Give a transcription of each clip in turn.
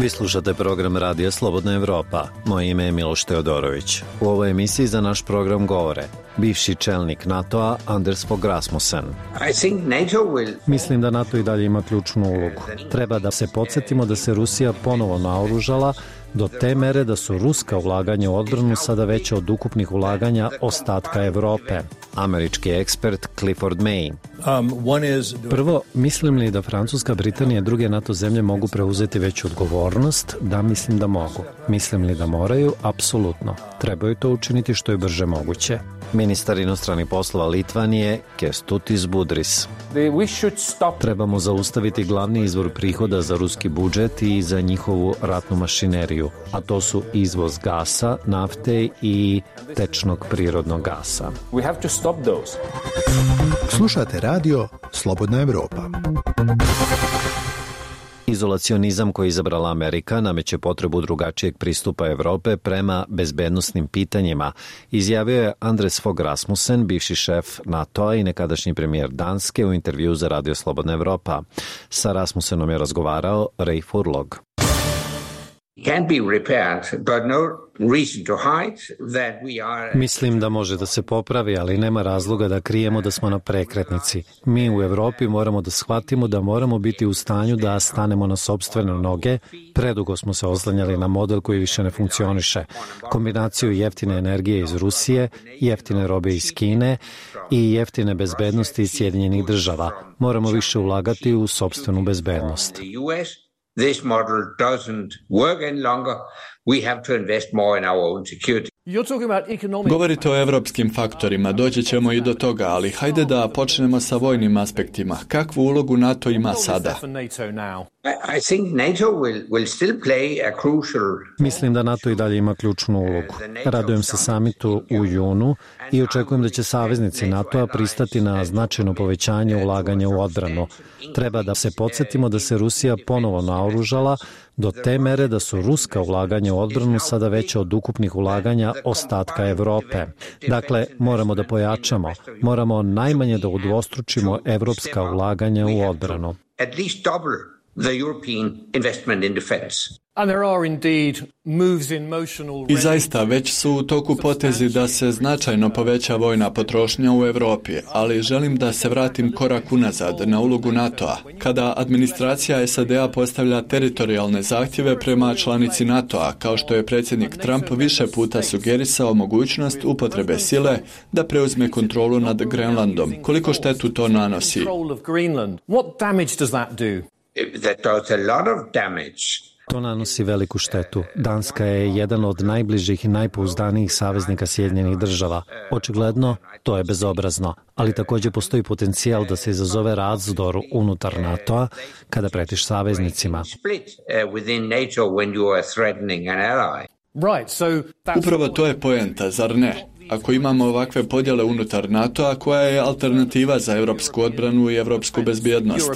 Vi slušate program Radija Slobodna Evropa. Moje ime je Miloš Teodorović. U ovoj emisiji za naš program govore bivši čelnik NATO-a Anders Fogh Rasmussen. Mislim da NATO i dalje ima ključnu ulogu. Treba da se podsjetimo da se Rusija ponovo naoružala do te mere da su ruska ulaganja u odbranu sada veća od ukupnih ulaganja ostatka Evrope. Američki ekspert Clifford May. Prvo, mislim li da Francuska, Britanija i druge NATO zemlje mogu preuzeti veću odgovornost? Da, mislim da mogu. Mislim li da moraju? Apsolutno. Trebaju to učiniti što je brže moguće. Ministar inostranih poslova Litvanije Kęstutis Budrys. Trebamo zaustaviti glavni izvor prihoda za ruski budžet i za njihovu ratnu mašineriju, a to su izvoz gasa, nafte i tečnog prirodnog gasa. Slušate radio Slobodna Evropa. Izolacionizam koji je izabrala Amerika nameće potrebu drugačijeg pristupa Evrope prema bezbednosnim pitanjima, izjavio je Anders Fogh Rasmussen, bivši šef NATO-a i nekadašnji premijer Danske u intervju za Radio Slobodna Evropa. Sa Rasmussenom je razgovarao Ray Furlog. Mislim da može da se popravi, ali nema razloga da krijemo da smo na prekretnici. Mi u Evropi moramo da shvatimo da moramo biti u stanju da stanemo na sopstvene noge. Predugo smo se oslanjali na model koji više ne funkcioniše. Kombinaciju jeftine energije iz Rusije, jeftine robe iz Kine i jeftine bezbednosti iz Sjedinjenih država. Moramo više ulagati u sopstvenu bezbednost. This model doesn't work any longer. We have to invest more in our own security. Govorite o evropskim faktorima, doći ćemo i do toga, ali hajde da počnemo sa vojnim aspektima. Kakvu ulogu NATO ima sada? Mislim da NATO i dalje ima ključnu ulogu. Radujem se samitu u junu i očekujem da će saveznici NATO-a pristati na značajno povećanje ulaganja u odbranu. Treba da se podsjetimo da se Rusija ponovo naoružala do te mere da su ruska ulaganja u odbranu sada veća od ukupnih ulaganja ostatka Evrope. Dakle, moramo da pojačamo, moramo najmanje da udvostručimo evropska ulaganja u odbranu. I zaista, već su u toku potezi da se značajno poveća vojna potrošnja u Evropi, ali želim da se vratim korak unazad na ulogu NATO-a. Kada administracija SAD-a postavlja teritorijalne zahtjeve prema članici NATO-a, kao što je predsjednik Trump više puta sugerisao mogućnost upotrebe sile da preuzme kontrolu nad Grenlandom. Koliko štetu to nanosi? To nanosi veliku štetu. Danska je jedan od najbližih i najpouzdanijih saveznika Sjedinjenih država. Očigledno, to je bezobrazno, ali također postoji potencijal da se izazove razdor unutar NATO-a kada pretiš saveznicima. Upravo to je poenta, zar ne? Ako imamo ovakve podjele unutar NATO-a, koja je alternativa za evropsku odbranu i evropsku bezbjednost?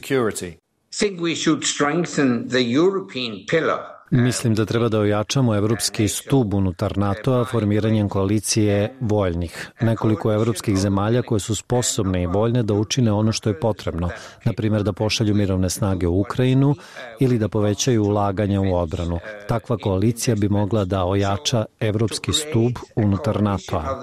Mislim da treba da ojačamo evropski stub unutar NATO-a formiranjem koalicije voljnih. Nekoliko evropskih zemalja koje su sposobne i voljne da učine ono što je potrebno, na primjer da pošalju mirovne snage u Ukrajinu ili da povećaju ulaganja u odbranu. Takva koalicija bi mogla da ojača evropski stub unutar NATO-a.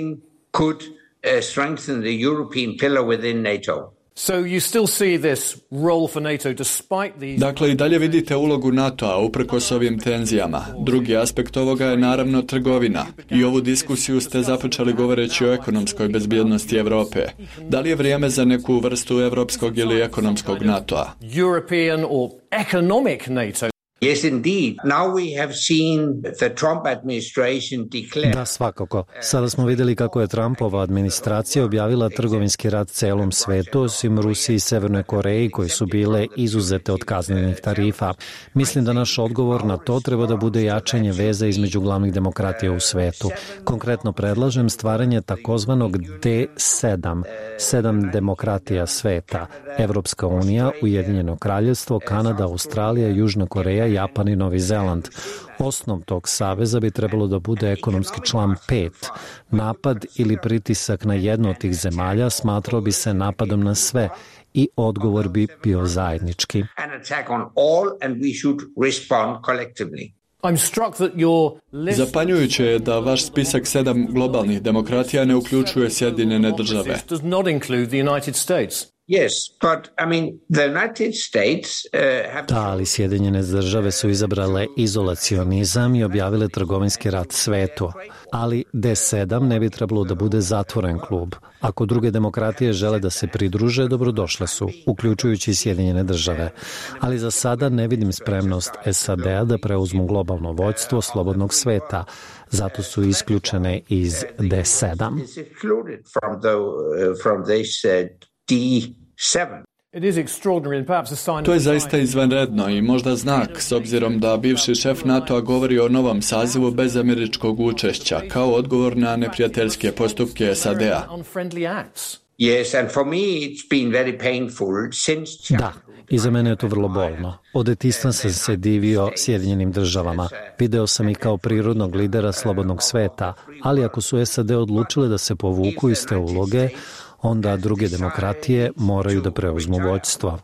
Dakle, i dalje vidite ulogu NATO-a uprkos ovim tenzijama. Drugi aspekt ovoga je naravno trgovina. I ovu diskusiju ste započeli govoreći o ekonomskoj bezbjednosti Evrope. Da li je vrijeme za neku vrstu evropskog ili ekonomskog NATO-a? Yes, indeed. Now we have seen the Trump administration declare. Da, svakako. Sada smo vidjeli kako je Trumpova administracija objavila trgovinski rat celom svetu, osim Rusiji i Severnoj Koreji, koji su bile izuzete od kaznenih tarifa. Mislim da naš odgovor na to treba da bude jačanje veza između glavnih demokratija u svetu. Konkretno predlažem stvaranje takozvanog D7, 7 demokratija sveta, Evropska unija, Ujedinjeno kraljevstvo, Kanada, Australija, Južna Koreja, Japan i Novi Zeland. Osnov tog saveza bi trebalo da bude ekonomski član 5. Napad ili pritisak na jednu od tih zemalja smatrao bi se napadom na sve i odgovor bi bio zajednički. Zapanjujuće je da vaš spisak 7 globalnih demokratija ne uključuje Sjedinjene države. Da, ali Sjedinjene države su izabrale izolacionizam i objavile trgovinski rat svetu. Ali D7 ne bi trebalo da bude zatvoren klub. Ako druge demokratije žele da se pridruže, dobrodošle su, uključujući i Sjedinjene države. Ali za sada ne vidim spremnost SAD-a da preuzmu globalno vođstvo slobodnog sveta. Zato su isključene iz D7. To je zaista izvanredno i možda znak, s obzirom da bivši šef NATO-a govori o novom sazivu bez američkog učešća, kao odgovor na neprijateljske postupke SAD-a. Da, i za mene je to vrlo bolno. Od detinjstva sam se divio Sjedinjenim državama. Video sam ih kao prirodnog lidera slobodnog sveta, ali ako su SAD odlučile da se povuku iz te uloge, onda druge demokratije moraju da preuzmu vođstvo.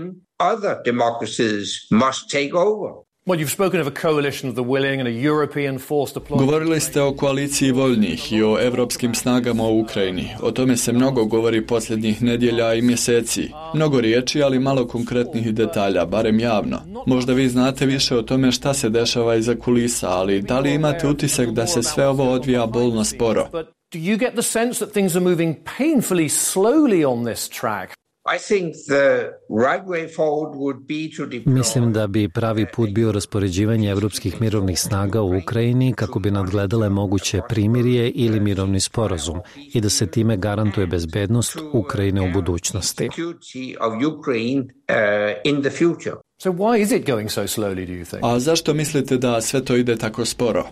Govorili ste o koaliciji voljnih i o evropskim snagama u Ukrajini. O tome se mnogo govori posljednjih nedjelja i mjeseci. Mnogo riječi, ali malo konkretnih detalja, barem javno. Možda vi znate više o tome šta se dešava iza kulisa, ali da li imate utisak da se sve ovo odvija bolno sporo? Do you get the sense that things are moving painfully slowly on this track? Mislim da bi pravi put bio raspoređivanje evropskih mirovnih snaga u Ukrajini kako bi nadgledale moguće primirje ili mirovni sporazum i da se time garantuje bezbednost Ukrajine u budućnosti. So why is it going so slowly, do you think? A zašto mislite da sve to ide tako sporo?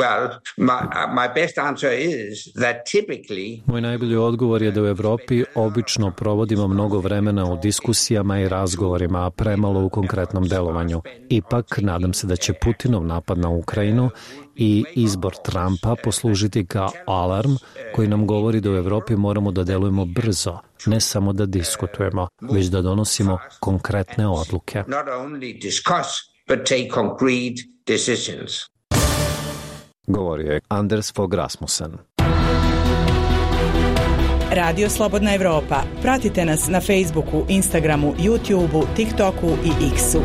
Moj najbolji odgovor je da u Evropi obično provodimo mnogo vremena u diskusijama i razgovorima, a premalo u konkretnom delovanju. Ipak, nadam se da će Putinov napad na Ukrajinu i izbor Trumpa poslužiti kao alarm koji nam govori da u Evropi moramo da delujemo brzo, ne samo da diskutujemo, već da donosimo konkretne odluke. Govorio je Anders Fogh Rasmussen. Radio Slobodna Evropa. Pratite nas na Facebooku, Instagramu, YouTubeu, TikToku i X-u.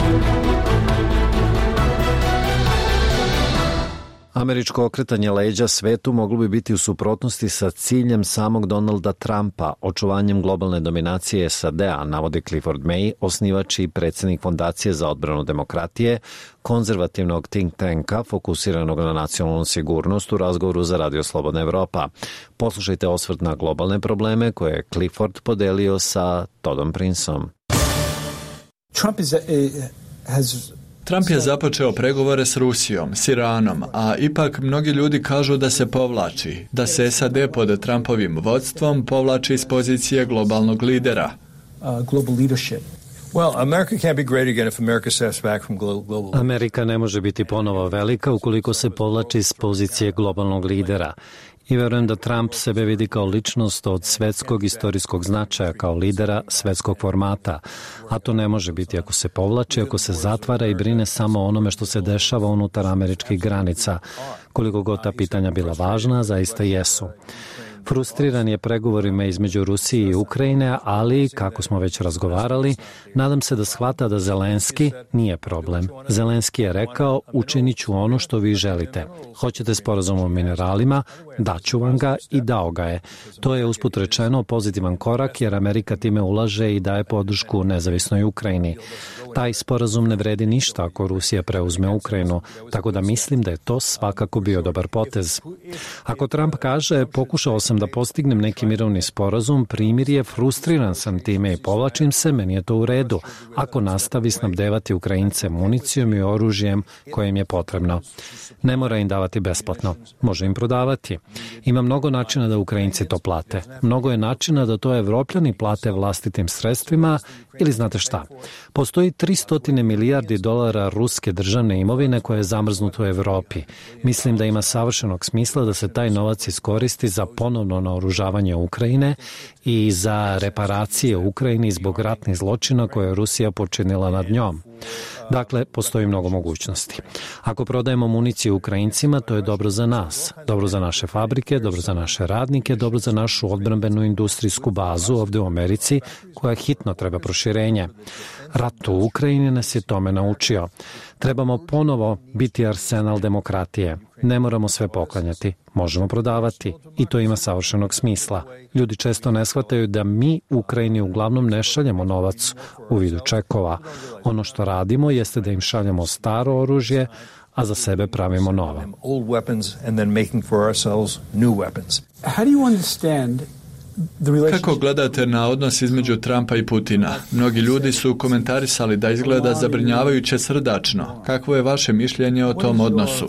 Američko okretanje leđa svetu moglo bi biti u suprotnosti sa ciljem samog Donalda Trumpa, očuvanjem globalne dominacije SAD-a, navodi Clifford May, osnivač i predsjednik Fondacije za odbranu demokratije, konzervativnog think tanka fokusiranog na nacionalnu sigurnost u razgovoru za Radio Slobodna Evropa. Poslušajte osvrt na globalne probleme koje je Clifford podelio sa Toddom Princeom. Trump je započeo pregovore s Rusijom, s Iranom, a ipak mnogi ljudi kažu da se povlači, da se SAD pod Trumpovim vodstvom povlači iz pozicije globalnog lidera. Amerika ne može biti ponovo velika ukoliko se povlači iz pozicije globalnog lidera. I verujem da Trump sebe vidi kao ličnost od svetskog istorijskog značaja, kao lidera svetskog formata. A to ne može biti ako se povlači, ako se zatvara i brine samo o onome što se dešava unutar američkih granica. Koliko god ta pitanja bila važna, zaista jesu. Frustriran je pregovorima između Rusije i Ukrajine, ali, kako smo već razgovarali, nadam se da shvata da Zelenski nije problem. Zelenski je rekao, učinit ću ono što vi želite. Hoćete sporazum o mineralima? Daću vam ga i dao ga je. To je usput rečeno pozitivan korak jer Amerika time ulaže i daje podršku nezavisnoj Ukrajini. Taj sporazum ne vredi ništa ako Rusija preuzme Ukrajinu, tako da mislim da je to svakako bio dobar potez. Ako Trump kaže, pokušao sam sam da postignem neki mirovni sporazum, primirje, frustriran sam time i povlačim se, meni je to u redu, ako nastavi snabdevati Ukrajince municijom i oružjem koje im je potrebno. Ne mora im davati besplatno, može im prodavati. Ima mnogo načina da Ukrajinci to plate. Mnogo je načina da to Evropljani plate vlastitim sredstvima ili znate šta. Postoji 300 milijardi dolara ruske državne imovine koja je zamrznuta u Evropi. Mislim da ima savršenog smisla da se taj novac iskoristi za ponovno naoružavanje Ukrajine i za reparacije u Ukrajini zbog ratnih zločina koje je Rusija počinila nad njom. Dakle, postoji mnogo mogućnosti. Ako prodajemo municiju Ukrajincima, to je dobro za nas, dobro za naše fabrike, dobro za naše radnike, dobro za našu odbrambenu industrijsku bazu ovdje u Americi, koja hitno treba proširenje. Rat u Ukrajini nas je tome naučio. Trebamo ponovo biti arsenal demokratije. Ne moramo sve poklanjati, možemo prodavati i to ima savršenog smisla. Ljudi često ne shvataju da mi Ukrajini uglavnom ne šaljemo novac u vidu čekova. Ono što radimo jeste da im šaljemo staro oružje, a za sebe pravimo novo. Kako gledate na odnos između Trumpa i Putina? Mnogi ljudi su komentarisali da izgleda zabrinjavajuće srdačno. Kakvo je vaše mišljenje o tom odnosu?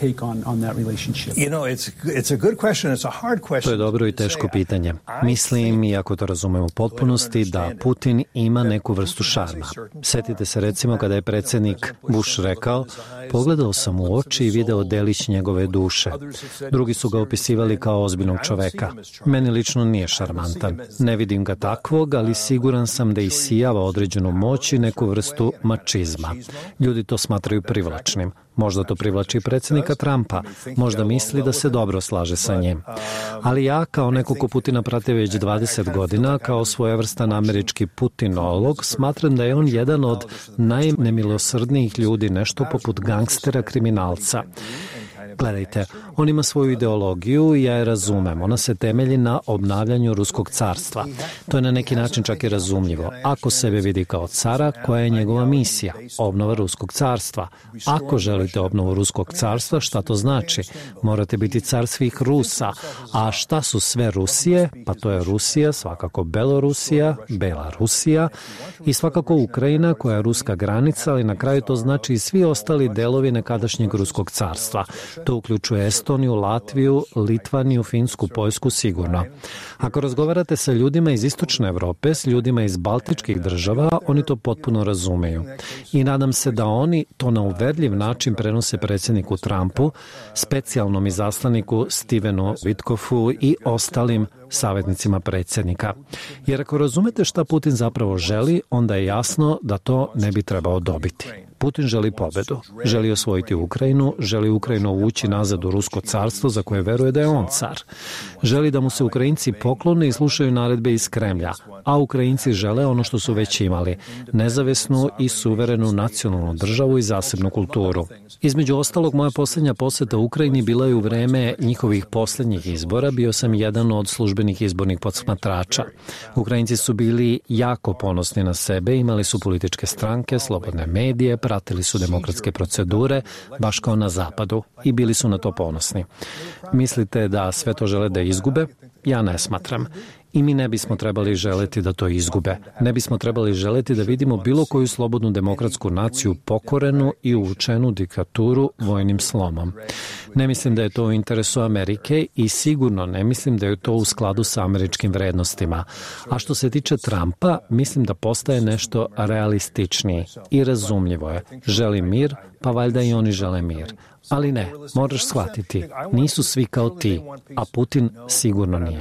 To je dobro i teško pitanje. Mislim, iako to razumem u potpunosti, da Putin ima neku vrstu šarma. Sjetite se recimo kada je predsjednik Bush rekao: pogledao sam u oči i video delić njegove duše. Drugi su ga opisivali kao ozbiljnog čoveka. Meni lično nije šarmantan. Ne vidim ga takvog, ali siguran sam da isijava određenu moć i neku vrstu mačizma. Ljudi to smatraju privlačnim. Možda to privlači predsjednika Trumpa, možda misli da se dobro slaže sa njim. Ali ja, kao neko ko Putina prati već 20 godina, kao svojevrstan američki putinolog, smatram da je on jedan od najnemilosrdnijih ljudi, nešto poput gangstera kriminalca. Gledajte, on ima svoju ideologiju i ja je razumem. Ona se temelji na obnavljanju Ruskog carstva. To je na neki način čak i razumljivo. Ako sebe vidi kao cara, koja je njegova misija? Obnova Ruskog carstva. Ako želite obnovu Ruskog carstva, šta to znači? Morate biti car svih Rusa. A šta su sve Rusije? Pa to je Rusija, svakako Belorusija, Belarusija i svakako Ukrajina koja je ruska granica, ali na kraju to znači i svi ostali delovi nekadašnjeg Ruskog carstva. To uključuje Estoniju, Latviju, Litvaniju, Finsku, Poljsku sigurno. Ako razgovarate sa ljudima iz Istočne Evrope, s ljudima iz Baltičkih država, oni to potpuno razumeju. I nadam se da oni to na uverljiv način prenose predsjedniku Trumpu, specijalnom izaslaniku Stevenu Witkoffu i ostalim savjetnicima predsjednika. Jer ako razumete šta Putin zapravo želi, onda je jasno da to ne bi trebao dobiti. Putin želi pobedu, želi osvojiti Ukrajinu, želi Ukrajinu uvući nazad u Rusko carstvo za koje veruje da je on car. Želi da mu se Ukrajinci poklone i slušaju naredbe iz Kremlja, a Ukrajinci žele ono što su već imali, nezavisnu i suverenu nacionalnu državu i zasebnu kulturu. Između ostalog, moja posljednja posjeta Ukrajini bila je u vreme njihovih posljednjih izbora, bio sam jedan od službenih izbornih posmatrača. Ukrajinci su bili jako ponosni na sebe, imali su političke stranke, slobodne medije, pratili su demokratske procedure, baš kao na zapadu, i bili su na to ponosni. Mislite da sve to žele da izgube? Ja ne smatram. I mi ne bismo trebali želeti da to izgube. Ne bismo trebali želeti da vidimo bilo koju slobodnu demokratsku naciju pokorenu i uvučenu diktaturu vojnim slomom. Ne mislim da je to u interesu Amerike i sigurno ne mislim da je to u skladu sa američkim vrednostima. A što se tiče Trumpa, mislim da postaje nešto realističniji i razumljivo je. Želi mir, pa valjda i oni žele mir. Ali ne, moraš shvatiti, nisu svi kao ti, a Putin sigurno nije.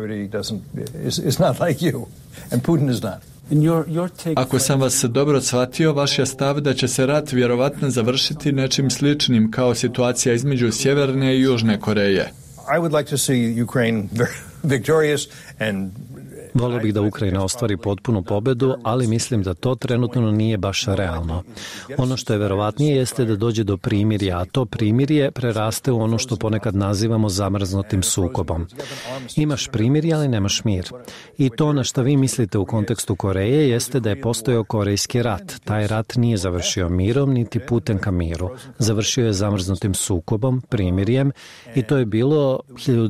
Ako sam vas dobro shvatio, vaš je stav da će se rat vjerovatno završiti nečim sličnim kao situacija između Sjeverne i Južne Koreje. Volio bih da Ukrajina ostvari potpunu pobedu, ali mislim da to trenutno nije baš realno. Ono što je verovatnije jeste da dođe do primirja, a to primirje preraste u ono što ponekad nazivamo zamrznutim sukobom. Imaš primirje, ali nemaš mir. I to na što vi mislite u kontekstu Koreje jeste da je postojao Korejski rat. Taj rat nije završio mirom, niti putem ka miru. Završio je zamrznutim sukobom, primirjem, i to je bilo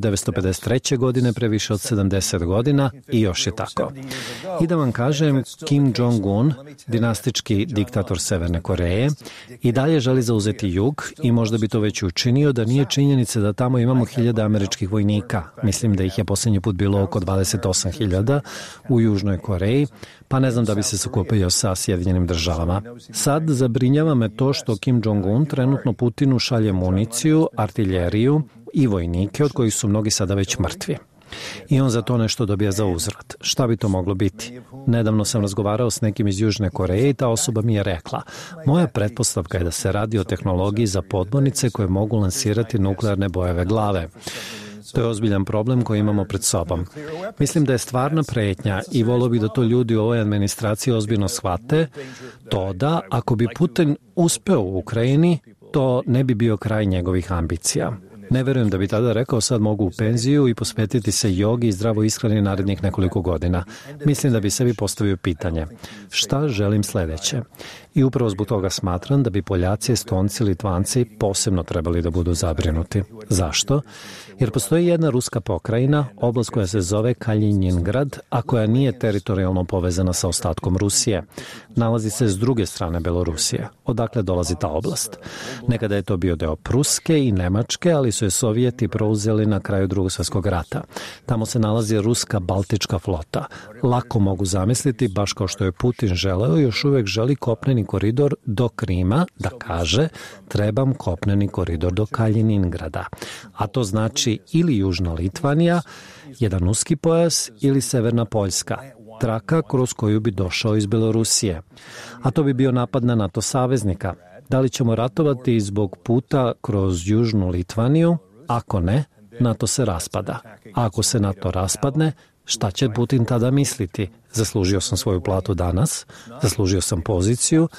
1953. godine, pre više od 70 godina, i još je tako. I da vam kažem, Kim Jong-un, dinastički diktator Severne Koreje, i dalje želi zauzeti jug i možda bi to već učinio da nije činjenica da tamo imamo 1000 američkih vojnika. Mislim da ih je posljednji put bilo oko 28.000 u Južnoj Koreji, pa ne znam da bi se sakupio sa Sjedinjenim državama. Sad zabrinjava me to što Kim Jong-un trenutno Putinu šalje municiju, artiljeriju i vojnike, od kojih su mnogi sada već mrtvi. I on za to nešto dobija za uzvrat. Šta bi to moglo biti? Nedavno sam razgovarao s nekim iz Južne Koreje i ta osoba mi je rekla: moja pretpostavka je da se radi o tehnologiji za podmornice koje mogu lansirati nuklearne bojeve glave. To je ozbiljan problem koji imamo pred sobom. Mislim da je stvarna pretnja i volio bih da to ljudi u ovoj administraciji ozbiljno shvate, to da ako bi Putin uspeo u Ukrajini, to ne bi bio kraj njegovih ambicija. Ne verujem da bi tada rekao sad mogu u penziju i posvetiti se jogi i zdravo ishrani narednih nekoliko godina. Mislim da bi sebi postavio pitanje: šta želim sledeće? I upravo zbog toga smatram da bi Poljaci, Estonci, Litvanci posebno trebali da budu zabrinuti. Zašto? Jer postoji jedna ruska pokrajina, oblast koja se zove Kaliningrad, a koja nije teritorijalno povezana sa ostatkom Rusije. Nalazi se s druge strane Belorusije. Odakle dolazi ta oblast? Nekada je to bio deo Pruske i Nemačke, ali su je Sovjeti preuzeli na kraju Drugog svjetskog rata. Tamo se nalazi ruska Baltička flota. Lako mogu zamisliti, baš kao što je Putin želeo, još uvek želi kopneni koridor do Krima, da kaže: trebam kopneni koridor do Kaliningrada. A to znači ili Južna Litvanija, jedan uski pojas, ili Severna Poljska, traka kroz koju bi došao iz Belorusije. A to bi bio napad na NATO saveznika. Da li ćemo ratovati zbog puta kroz Južnu Litvaniju? Ako ne, NATO se raspada. A ako se NATO raspadne, šta će Putin tada misliti? Zaslužio sam svoju platu danas, zaslužio sam poziciju,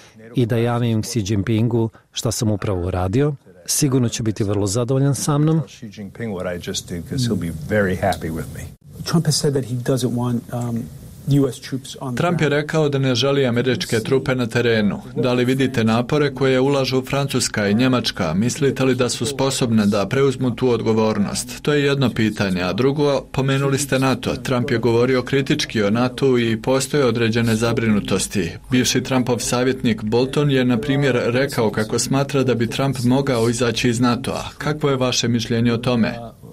i da javim Xi Jinpingu šta sam upravo uradio, sigurno će biti vrlo zadovoljan sa mnom. Trump je rekao da ne želi američke trupe na terenu. Da li vidite napore koje ulažu Francuska i Njemačka? Mislite li da su sposobne da preuzmu tu odgovornost? To je jedno pitanje. A drugo, pomenuli ste NATO. Trump je govorio kritički o NATO i postoje određene zabrinutosti. Bivši Trumpov savjetnik Bolton je, na primjer, rekao kako smatra da bi Trump mogao izaći iz NATO-a. Kakvo je vaše mišljenje o tome?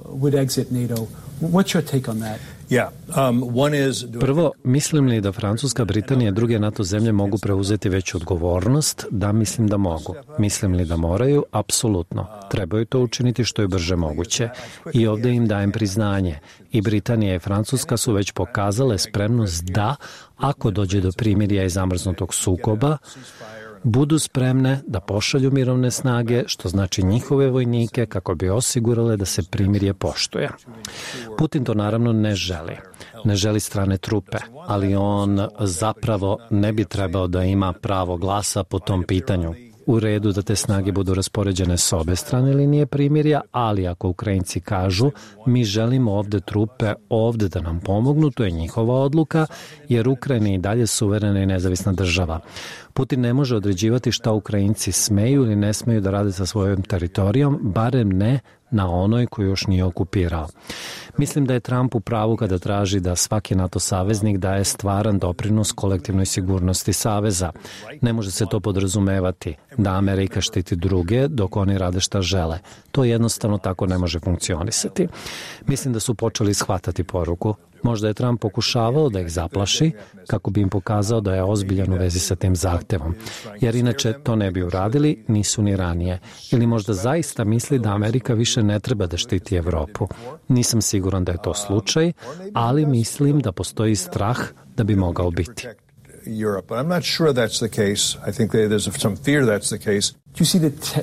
Prvo, mislim li da Francuska, Britanija i druge NATO zemlje mogu preuzeti veću odgovornost? Da, mislim da mogu. Mislim li da moraju? Apsolutno. Trebaju to učiniti što je brže moguće. I ovdje im dajem priznanje. I Britanija i Francuska su već pokazale spremnost da, ako dođe do primirja i zamrznutog sukoba, budu spremne da pošalju mirovne snage, što znači njihove vojnike, kako bi osigurale da se primirje poštuje. Putin to naravno ne želi. Ne želi strane trupe, ali on zapravo ne bi trebao da ima pravo glasa po tom pitanju. U redu da te snage budu raspoređene s obe strane linije primirja, ali ako Ukrajinci kažu mi želimo ovde trupe ovde da nam pomognu, to je njihova odluka, jer Ukrajina je i dalje suverena i nezavisna država. Putin ne može određivati šta Ukrajinci smeju ili ne smeju da rade sa svojom teritorijom, barem ne na onoj koju još nije okupirao. Mislim da je Trump u pravu kada traži da svaki NATO saveznik daje stvaran doprinos kolektivnoj sigurnosti saveza. Ne može se to podrazumevati da Amerika štiti druge dok oni rade šta žele. To jednostavno tako ne može funkcionisati. Mislim da su počeli shvatati poruku. Možda je Trump pokušavao da ih zaplaši kako bi im pokazao da je ozbiljan u vezi sa tim zahtevom. Jer inače to ne bi uradili, nisu ni ranije. Ili možda zaista misli da Amerika više ne treba da štiti Evropu. Nisam siguran da je to slučaj, ali mislim da postoji strah da bi mogao biti. Europe. But I'm not sure that's the case. I think there's some fear that's the case. Do you see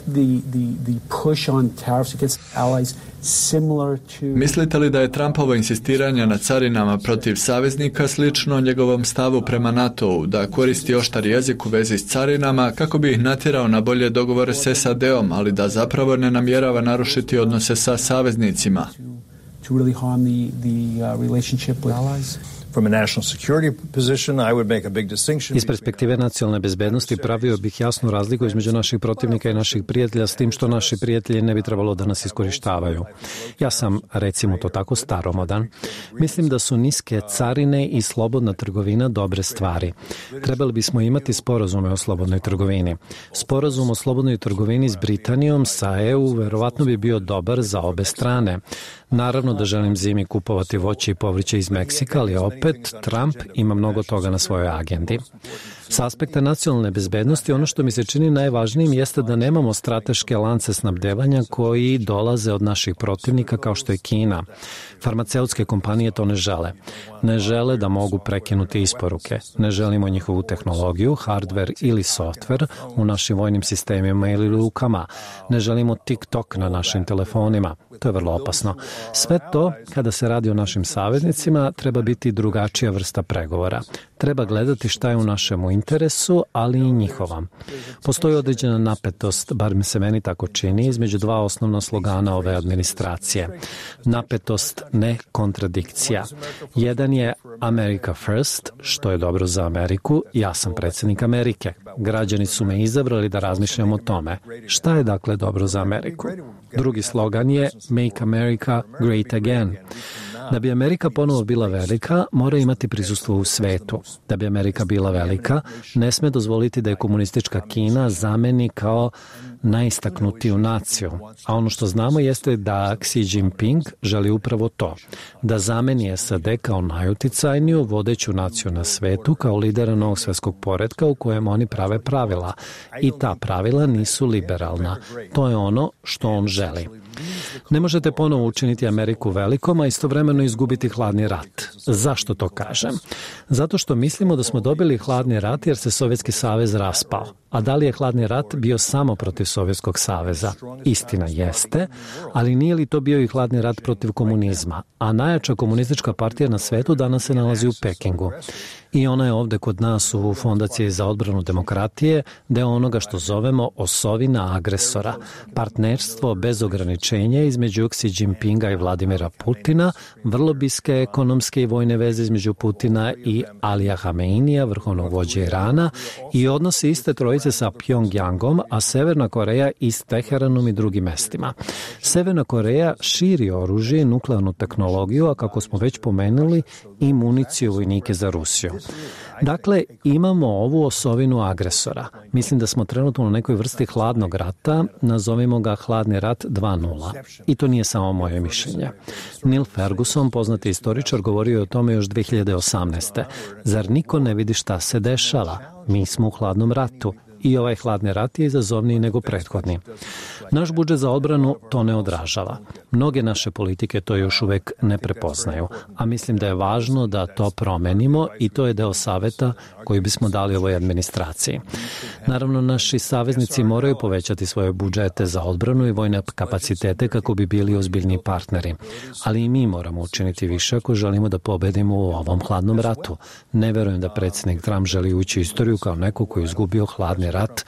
the push on tariffs against allies similar to... Mislite li da je Trumpovo insistiranje na carinama protiv saveznika slično njegovom stavu prema NATO-u, da koristi oštar jezik u vezi s carinama kako bi ih natjerao na bolje dogovore s SAD-om, ali da zapravo ne namjerava narušiti odnose sa saveznicima? To really harm the relationship with allies? From a national security position, I would make a big distinction. Iz perspektive nacionalne bezbednosti pravio bih jasnu razliku između naših protivnika i naših prijatelja, s tim što naši prijatelji ne bi trebalo da nas iskorištavaju. Ja sam, recimo to tako, staromodan. Mislim da su niske carine i slobodna trgovina dobre stvari. Trebali bismo imati sporazume o slobodnoj trgovini. Sporazum o slobodnoj trgovini s Britanijom, sa EU, verovatno bi bio dobar za obe strane. Naravno da želim zimi kupovati voće i povrće iz Meksika, ali opet Trump ima mnogo toga na svojoj agendi. S aspekta nacionalne bezbednosti, ono što mi se čini najvažnijim jeste da nemamo strateške lance snabdevanja koji dolaze od naših protivnika kao što je Kina. Farmaceutske kompanije to ne žele. Ne žele da mogu prekinuti isporuke. Ne želimo njihovu tehnologiju, hardware ili software u našim vojnim sistemima ili lukama. Ne želimo TikTok na našim telefonima. To je vrlo opasno. Sve to, kada se radi o našim saveznicima, treba biti drugačija vrsta pregovora. Treba gledati šta je u našemu interesu, ali i njihova. Postoji određena napetost, bar mi se meni tako čini, između dva osnovna slogana ove administracije. Napetost, ne kontradikcija. Jedan je America First, što je dobro za Ameriku. Ja sam predsjednik Amerike. Građani su me izabrali da razmišljam o tome. Šta je dakle dobro za Ameriku? Drugi slogan je Make America Great Again. Da bi Amerika ponovo bila velika, mora imati prisustvo u svetu. Da bi Amerika bila velika, ne sme dozvoliti da je komunistička Kina zameni kao najistaknutiju naciju. A ono što znamo jeste da Xi Jinping želi upravo to. Da zameni SAD kao najuticajniju vodeću naciju na svetu, kao lidera novog svjetskog poretka u kojem oni prave pravila. I ta pravila nisu liberalna. To je ono što on želi. Ne možete ponovo učiniti Ameriku velikom, a istovremeno izgubiti hladni rat. Zašto to kažem? Zato što mislimo da smo dobili hladni rat jer se Sovjetski savez raspao. A da li je hladni rat bio samo protiv Sovjetskog saveza? Istina jeste, ali nije li to bio i hladni rat protiv komunizma? A najjača komunistička partija na svetu danas se nalazi u Pekingu. I ona je ovde kod nas u Fondaciji za odbranu demokratije deo onoga što zovemo osovina agresora. Partnerstvo bez ograničenja između Xi Jinpinga i Vladimira Putina, vrlo bliske ekonomske i vojne veze između Putina i Alija Hameinija, vrhovnog vođe Irana, i odnosi iste trojice sa Pjongjangom, a Severna Koreja i s Teheranom i drugim mestima. Severna Koreja širi oružje i nuklearnu tehnologiju, a kako smo već pomenuli, i municiju vojnike za Rusiju. Dakle, imamo ovu osovinu agresora. Mislim da smo trenutno na nekoj vrsti hladnog rata, nazovimo ga hladni rat 2.0. I to nije samo moje mišljenje. Neil Ferguson, poznati istoričar, govorio je o tome još 2018. Zar niko ne vidi šta se dešava? Mi smo u hladnom ratu. I ovaj hladni rat je izazovniji nego prethodni. Naš budžet za odbranu to ne odražava. Mnoge naše politike to još uvek ne prepoznaju, a mislim da je važno da to promenimo i to je deo saveta koji bismo dali ovoj administraciji. Naravno, naši saveznici moraju povećati svoje budžete za odbranu i vojne kapacitete kako bi bili ozbiljni partneri. Ali i mi moramo učiniti više ako želimo da pobedimo u ovom hladnom ratu. Ne verujem da predsjednik Trump želi ući u istoriju kao neko koji je izgubio hladni rat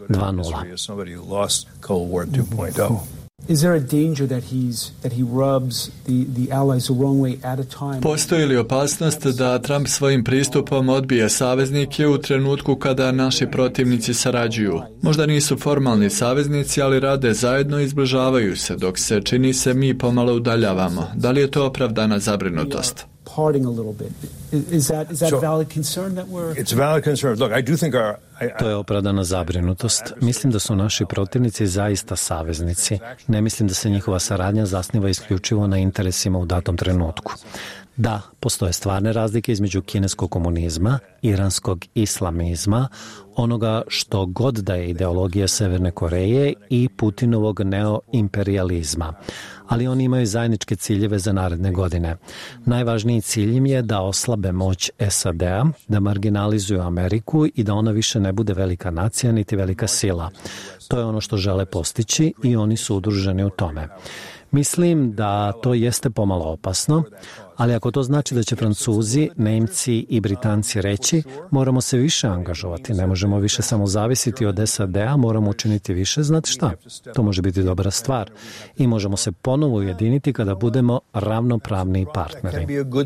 2.0. Is there a danger that he rubs the allies the wrong way at a time? Postoji li opasnost da Trump svojim pristupom odbije saveznike u trenutku kada naši protivnici sarađuju? Možda nisu formalni saveznici, ali rade zajedno i zbližavaju se, dok se, čini se, mi pomalo udaljavamo. Da li je to opravdana zabrinutost? Parting a little bit. Is that valid concern that we're... It's a valid concern. Look, I do think To je opravdana zabrinutost. Mislim da su naši protivnici zaista saveznici. Ne mislim da se njihova saradnja zasniva isključivo na interesima u datom trenutku. Da, postoje stvarne razlike između kineskog komunizma, iranskog islamizma, onoga što god da je ideologija Severne Koreje i Putinovog neoimperializma. Ali oni imaju zajedničke ciljeve za naredne godine. Najvažniji cilj im je da oslabe moć SAD-a, da marginalizuju Ameriku i da ona više ne bude velika nacija niti velika sila. To je ono što žele postići i oni su udruženi u tome. Mislim da to jeste pomalo opasno, ali ako to znači da će Francuzi, Nemci i Britanci reći moramo se više angažovati, ne možemo više samo zavisiti od SAD-a, moramo učiniti više, znate šta? To može biti dobra stvar i možemo se ponovo ujediniti kada budemo ravnopravni partneri.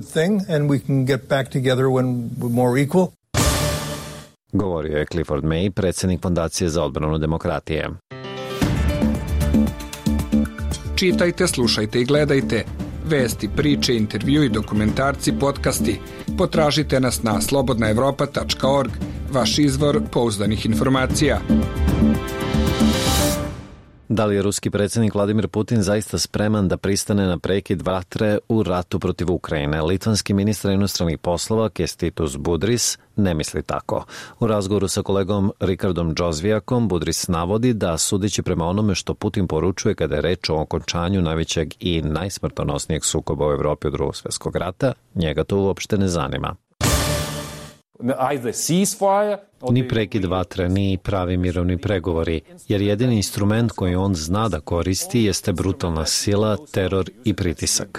Govorio je Clifford May, predsjednik Fondacije za odbranu demokratije. Čitajte, slušajte i gledajte. Vesti, priče, intervjui, dokumentarci, podcasti. Potražite nas na slobodnaevropa.org, vaš izvor pouzdanih informacija. Da li je ruski predsjednik Vladimir Putin zaista spreman da pristane na prekid vatre u ratu protiv Ukrajine? Litvanski ministar inostranih poslova Kęstutis Budrys ne misli tako. U razgovoru sa kolegom Rikardom Džozvijakom Budrys navodi da, sudeći prema onome što Putin poručuje kada je reč o okončanju najvećeg i najsmrtonosnijeg sukoba u Evropi od Drugog svjetskog rata, njega to uopšte ne zanima. Ni prekid vatre, ni pravi mirovni pregovori, jer jedini instrument koji on zna da koristi jeste brutalna sila, teror i pritisak.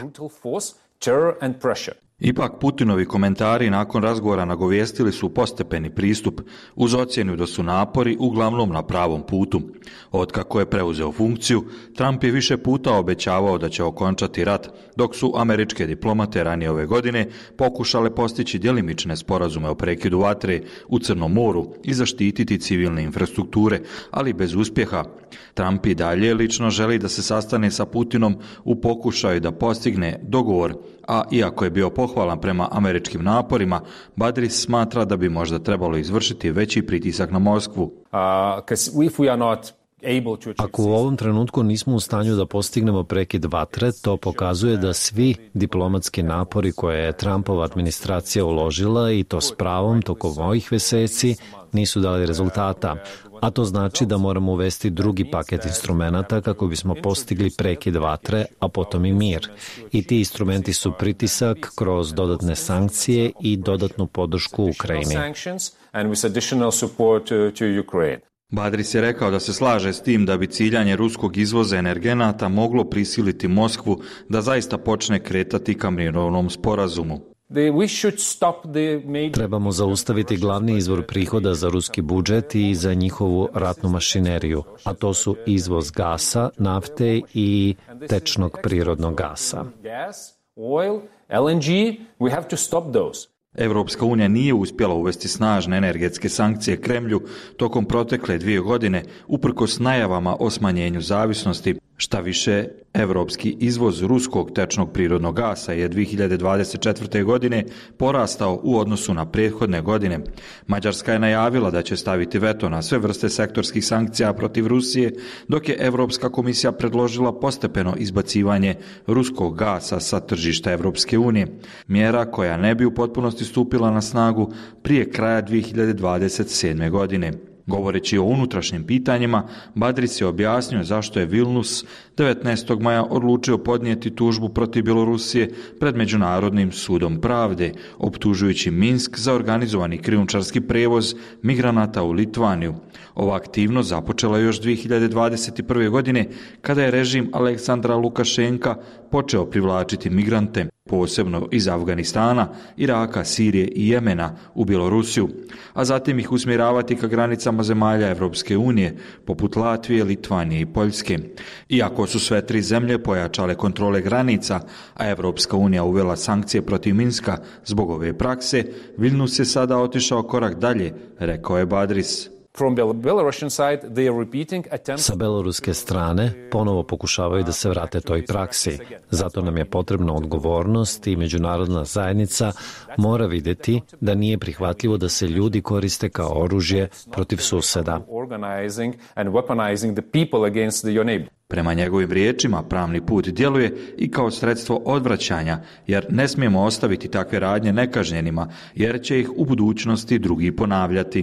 Ipak Putinovi komentari nakon razgovora nagovijestili su postepeni pristup uz ocjenu da su napori uglavnom na pravom putu. Otkako je preuzeo funkciju, Trump je više puta obećavao da će okončati rat, dok su američke diplomate ranije ove godine pokušale postići djelimične sporazume o prekidu vatre u Crnom moru i zaštititi civilne infrastrukture, ali bez uspjeha. Trump i dalje lično želi da se sastane sa Putinom u pokušaju da postigne dogovor, a iako je bio pohvalan prema američkim naporima, Budrys smatra da bi možda trebalo izvršiti veći pritisak na Moskvu. Ako u ovom trenutku nismo u stanju da postignemo prekid vatre, to pokazuje da svi diplomatski napori koje je Trumpova administracija uložila, i to s pravom tokom ovih mjeseci, nisu dali rezultata. A to znači da moramo uvesti drugi paket instrumenata kako bismo postigli prekid vatre, a potom i mir. I ti instrumenti su pritisak kroz dodatne sankcije i dodatnu podršku Ukrajini. Budrys je rekao da se slaže s tim da bi ciljanje ruskog izvoza energenata moglo prisiliti Moskvu da zaista počne kretati ka mirovnom sporazumu. Trebamo zaustaviti glavni izvor prihoda za ruski budžet i za njihovu ratnu mašineriju, a to su izvoz gasa, nafte i tečnog prirodnog gasa. Evropska unija nije uspjela uvesti snažne energetske sankcije Kremlju tokom protekle 2 godine, uprkos najavama o smanjenju zavisnosti. Šta više, evropski izvoz ruskog tečnog prirodnog gasa je 2024. godine porastao u odnosu na prethodne godine. Mađarska je najavila da će staviti veto na sve vrste sektorskih sankcija protiv Rusije, dok je Evropska komisija predložila postepeno izbacivanje ruskog gasa sa tržišta Evropske unije. Mjera koja ne bi u potpunosti stupila na snagu prije kraja 2027. godine. Govoreći o unutrašnjim pitanjima, Budrys je objasnio zašto je Vilnius 19. maja odlučio podnijeti tužbu protiv Bjelorusije pred Međunarodnim sudom pravde, optužujući Minsk za organizovani krijumčarski prevoz migranata u Litvaniju. Ova aktivnost započela još 2021. godine kada je režim Aleksandra Lukašenka počeo privlačiti migrante, posebno iz Afganistana, Iraka, Sirije i Jemena u Bjelorusiju, a zatim ih usmjeravati ka granicama zemalja Evropske unije, poput Latvije, Litvanije i Poljske. Iako su sve 3 zemlje pojačale kontrole granica, a Evropska unija uvela sankcije protiv Minska zbog ove prakse, Vilnius je sada otišao korak dalje, rekao je Budrys. Sa beloruske strane ponovo pokušavaju da se vrate toj praksi. Zato nam je potrebna odgovornost i međunarodna zajednica mora vidjeti da nije prihvatljivo da se ljudi koriste kao oružje protiv suseda. Prema njegovim riječima, pravni put djeluje i kao sredstvo odvraćanja, jer ne smijemo ostaviti takve radnje nekažnjenima, jer će ih u budućnosti drugi ponavljati.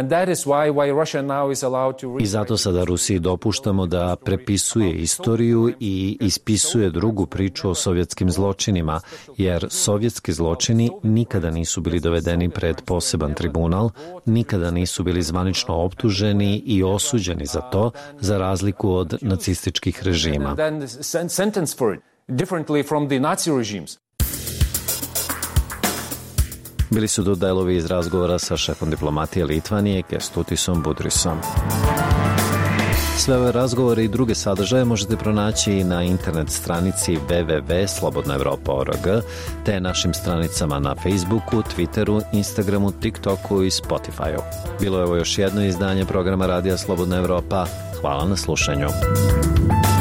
I zato sada Rusiji dopuštamo da prepisuje istoriju i ispisuje drugu priču o sovjetskim zločinima, jer sovjetski zločini nikada nisu bili dovedeni pred poseban tribunal, nikada nisu bili zvanično optuženi i osuđeni za to, za razliku od nacističkih režima. Bili su to delovi iz razgovora sa šefom diplomatije Litvanije Kęstutis Budrysom. Sve ove razgovore i druge sadržaje možete pronaći na internet stranici www.slobodnaevropa.org te našim stranicama na Facebooku, Twitteru, Instagramu, TikToku i Spotifyu. Bilo je ovo još jedno izdanje programa Radija Slobodna Evropa. Hvala na slušanju.